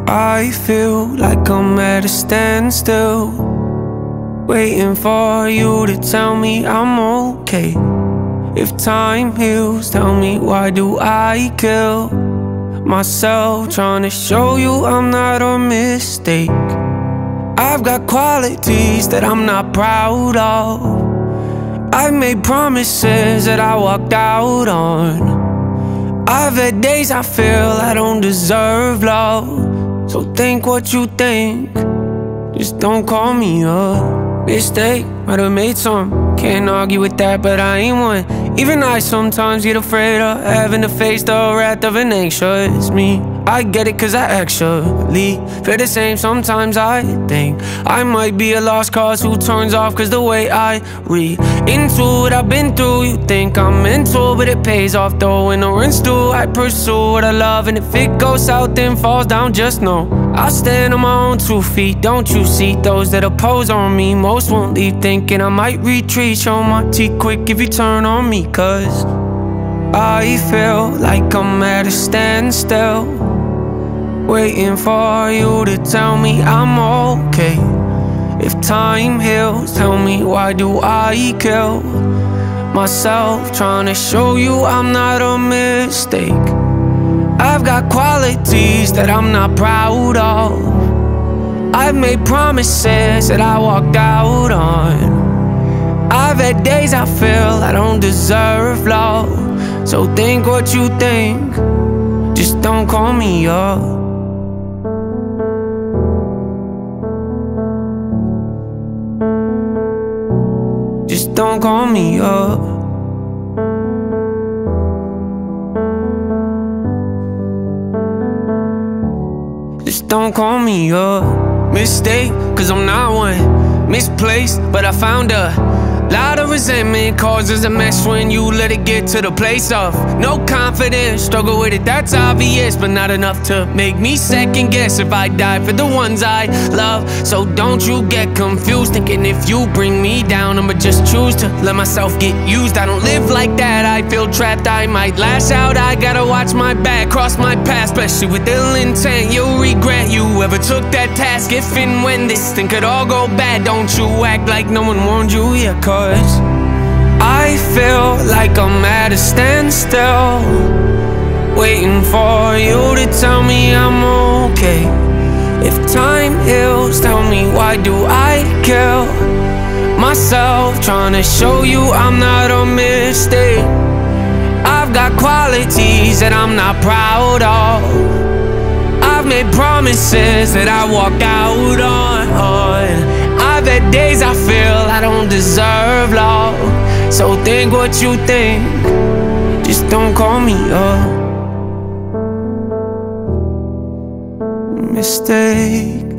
I feel like I'm at a standstill, waiting for you to tell me I'm okay. If time heals, tell me why do I kill myself trying to show you I'm not a mistake. I've got qualities that I'm not proud of. I've made promises that I walked out on. I've had days I feel I don't deserve love. So think what you think, just don't call me a mistake. Might have made some, can't argue with that, but I ain't one. Even I sometimes get afraid of having to face the wrath of an anxious me. I get it cause I actually feel the same. Sometimes I think I might be a lost cause who turns off cause the way I read into what I've been through. You think I'm mental, but it pays off though. When the rent's due, I pursue what I love, and if it goes south and falls down, just know I stand on my own 2 feet. Don't you see those that oppose on me? Most won't leave thinking I might retreat. Show my teeth quick if you turn on me, cause I feel like I'm at a standstill, waiting for you to tell me I'm okay. If time heals, tell me why do I kill myself trying to show you I'm not a mistake. I've got qualities that I'm not proud of. I've made promises that I walked out on. I've had days I feel I don't deserve love. So think what you think, just don't call me up. Just don't call me up. Just don't call me up. Mistake, cause I'm not one. Misplaced, but I found a lot of resentment causes a mess when you let it get to the place of no confidence. Struggle with it, that's obvious, but not enough to make me second guess if I die for the ones I love. So don't you get confused, thinking if you bring me down, I'ma just choose to let myself get used. I don't live like that, I feel trapped, I might lash out. I gotta watch my back, cross my path, especially with ill intent. You'll regret you ever took that task if and when this thing could all go bad. Don't you act like no one warned you, yeah, cause I feel like I'm at a standstill, waiting for you to tell me I'm okay. If time heals, tell me why do I kill myself trying to show you I'm not a mistake. I've got qualities that I'm not proud of. I've made promises that I walked out on. I've had days I feel I don't deserve love. So think what you think, just don't call me a mistake.